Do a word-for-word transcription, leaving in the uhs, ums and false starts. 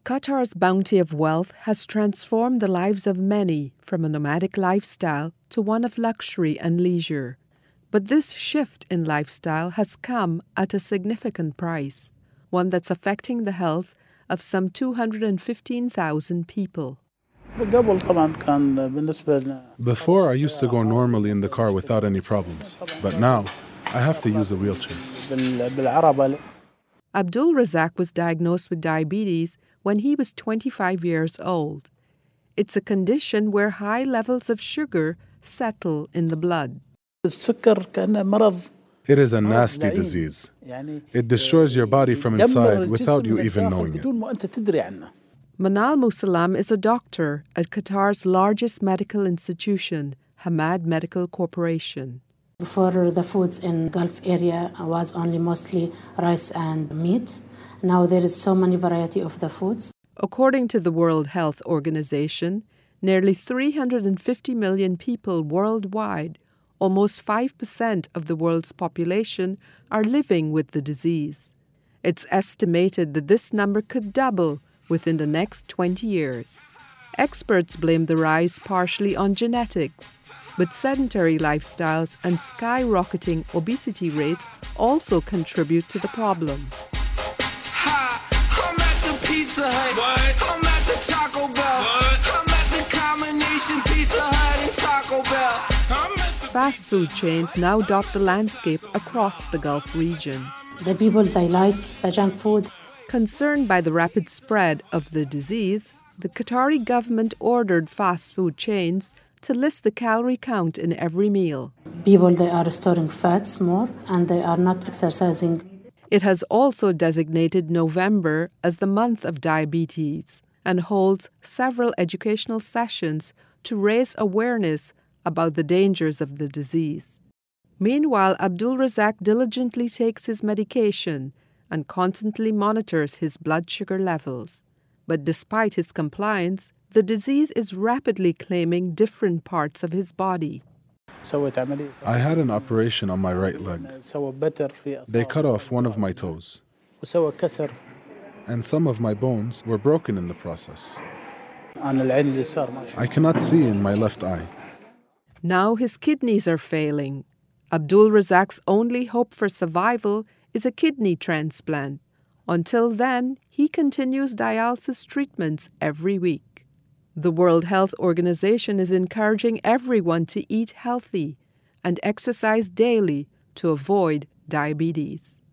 Qatar's bounty of wealth has transformed the lives of many from a nomadic lifestyle to one of luxury and leisure. But this shift in lifestyle has come at a significant price, one that's affecting the health of some two hundred fifteen thousand people. Before, I used to go normally in the car without any problems, but now I have to use a wheelchair. Abdul Razak was diagnosed with diabetes when he was twenty-five years old. It's a condition where high levels of sugar settle in the blood. It is a nasty disease. It destroys your body from inside without you even knowing it. Manal Musalam is a doctor at Qatar's largest medical institution, Hamad Medical Corporation. Before, the foods in Gulf area was only mostly rice and meat. Now there is so many variety of the foods. According to the World Health Organization, nearly three hundred fifty million people worldwide, almost five percent of the world's population, are living with the disease. It's estimated that this number could double within the next twenty years. Experts blame the rise partially on genetics, but sedentary lifestyles and skyrocketing obesity rates also contribute to the problem. Hi, I'm at the Pizza Hut. What? I'm at the Taco Bell. What? I'm at the combination Pizza Hut and Taco Bell. Fast food chains now dot the landscape across the Gulf region. The people, they like the junk food. Concerned by the rapid spread of the disease, the Qatari government ordered fast food chains to list the calorie count in every meal. People, they are storing fats more and they are not exercising. It has also designated November as the month of diabetes and holds several educational sessions to raise awareness about the dangers of the disease. Meanwhile, Abdul Razak diligently takes his medication and constantly monitors his blood sugar levels. But despite his compliance, the disease is rapidly claiming different parts of his body. I had an operation on my right leg. They cut off one of my toes, and some of my bones were broken in the process. I cannot see in my left eye. Now his kidneys are failing. Abdul Razak's only hope for survival is a kidney transplant. Until then, he continues dialysis treatments every week. The World Health Organization is encouraging everyone to eat healthy and exercise daily to avoid diabetes.